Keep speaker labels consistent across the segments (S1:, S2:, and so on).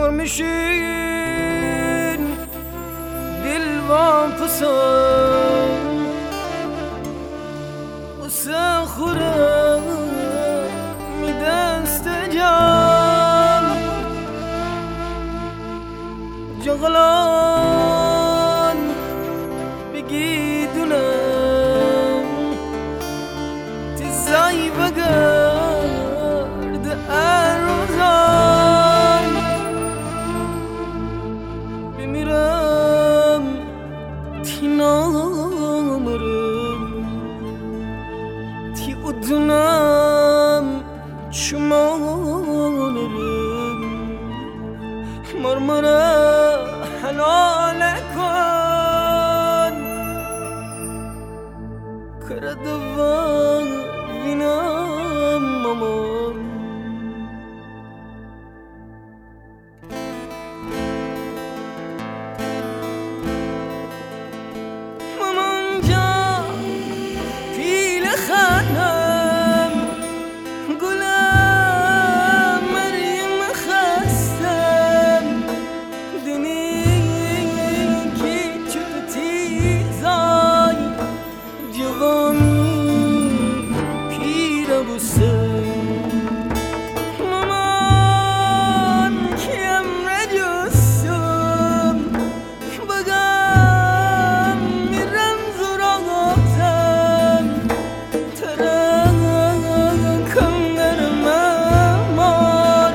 S1: görmüşün dil vampısın وساخرة مدستجان جغلان بقيدنا تزاي بقرد أرزان بمرام تنامرم تی ادنام شمانرم مرمره حلال کن کردوان وینم مامان مامان جان پیل خانم گلم مریم خستم دنی کی چوتی زای جوانی پیر بوسم مامان کیم رجوسم بگم میرم زراغتم ترکم در ممار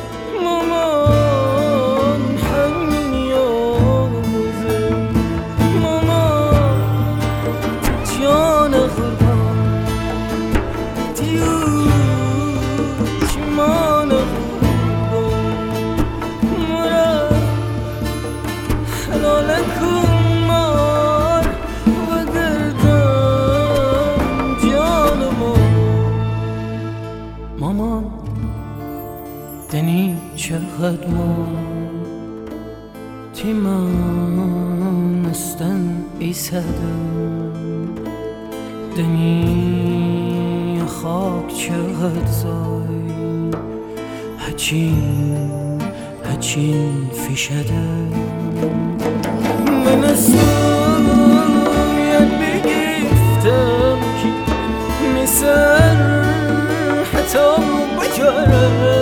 S1: مامان همین یازم مامان جان قربان دیو چمان قربان مرا حلال کن مار و گردم جان مامان دنی چقدر ما تیمان استن ایسادم دنی خاک چقدر زای هچین فیشدم من سویت بگفتم که میسر حتی بجارم